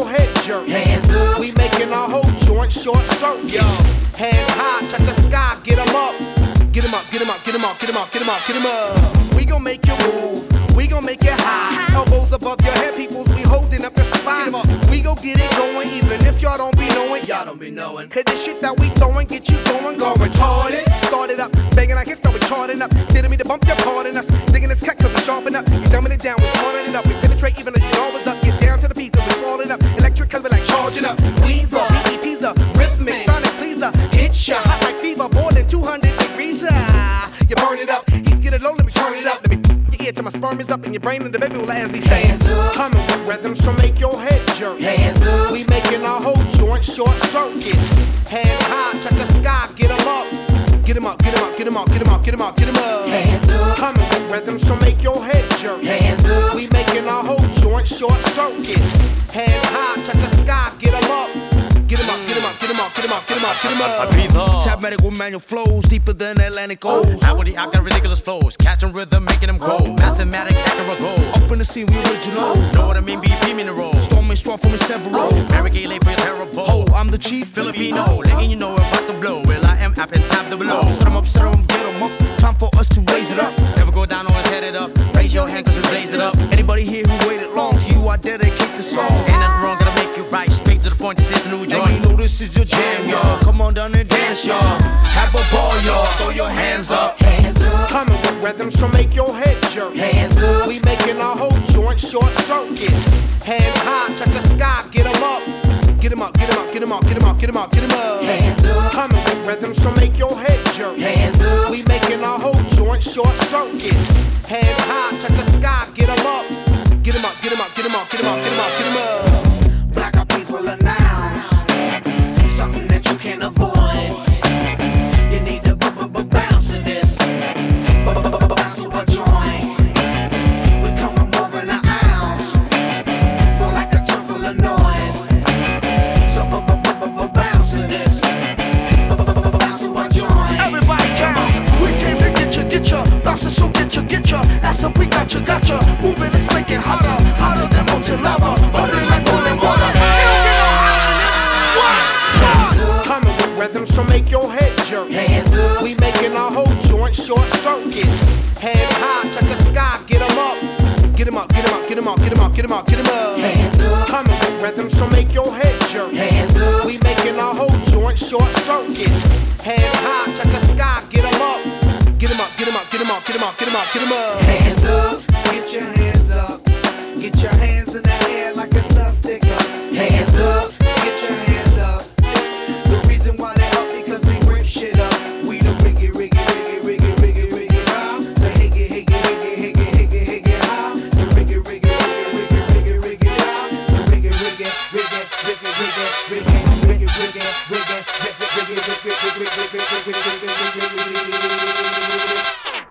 head jerk. Hands up. We making our whole joint short circuit. Yo. Hands high, touch the sky, get 'em up. Get 'em up, get 'em up, get 'em up, get 'em up, get 'em up, get 'em up. We gon' make you move, we gon' make it high. Elbows above your head, peoples, we holding up your spine. We gon' get it going, even if y'all don't be knowing. Y'all don't be knowing. Cause this shit that we throwing, get you going retarded. Started up, banging our hits, now we charting up. Didn't mean to bump your part in us. Digging this cut, cause we sharpen up. You dumbing it down, we smarting it up. We penetrate even though you always up. Get down to the beat, cause we falling up. Electric, cause we like charging up. Weaver, PEP's rhythmic, sonic pleaser. Hit ya, hot like fever, more than 200 degrees. You burn it up, heat get it low, let me turn it up. Let me your ear till my sperm is up in your brain and the baby will ask me saying, coming with rhythms to make your head jerk. Hands up. We making our whole joint short circuit. Hands high, touch the sky, get 'em up. Get 'em up, get 'em up, get 'em up, get 'em up, get 'em up, get 'em up. Hands up. Coming with rhythms to make your head jerk. Hands up. We making our whole joint short circuit. Hands high, touch the sky, get 'em up. Get 'em up, get 'em up, get 'em up, get 'em up, get 'em up, get 'em up. I breathe hard. Tap medical manual flows deeper than Atlantic O's. Outwardly, I got ridiculous flows. Catching rhythm, making them grow. Mathematic, accurate goal. Up in the scene, we original. Know what I mean? BP me in the roll. Storming strong from his several. Mary Kay late for your terrible. Ho, I'm the chief Filipino, letting you know about to blow. Well, I am up and tap the below. Set 'em up, get 'em up. Time for us to raise it up. Never go down, always head it up. Raise your hand cause we blaze it up. Anybody here who waited long, to you I dedicate the song. Ain't nothing wrong, gotta make it right. Straight to the point, this is a new And joint. you know this is your jam, y'all. Come on down and dance, y'all. Have a ball, y'all. Throw your hands up. Hands up. Coming with rhythms to make your head jerk. Hands up. We making our whole joint short circuit. Hands high, touch the sky, get 'em up. Get 'em up, get 'em up, get 'em up, get 'em up, get 'em up, get 'em up. Hands up. Coming with rhythms to make your head jerk. Hands up. We making our whole joint short circuit. Hands high, touch the sky, get 'em up. Get 'em up, get 'em up, get 'em up, get 'em up, get 'em up, get 'em up. Black Eyed Peas will announce something that you can't avoid. You need to bounce to this, bounce to a joint. We coming more than an ounce, more like a ton full of noise. So bounce to this, bounce to a joint. Everybody counts. We came to get ya. Bouncing, so get ya. That's up, we got ya. Moving, let's make it hotter, hotter than molten lava, burning like boiling water. Coming with rhythms to make your head jerk. Hands up. We making our whole joint short circuit. Hands high, touch the sky, get 'em up. Get 'em up, get 'em up, get 'em up, get 'em up, get 'em up, get 'em up. Hands up. Coming with rhythms to make your head jerk. Hands up. We making our whole joint short circuit. Hands high, touch the sky, get 'em up. Get 'em up, get 'em up, get 'em up, get 'em up, get 'em up, get 'em up. Hands up. Get your hands up, get your hands in the air.